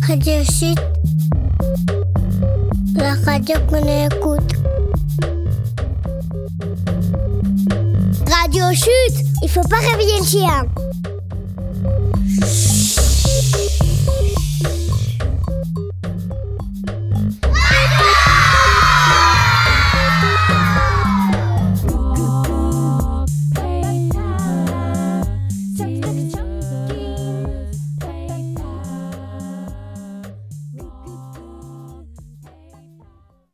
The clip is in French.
Radio Sud, la radio qu'on écoute. Radio Chute, il faut pas réveiller le chien.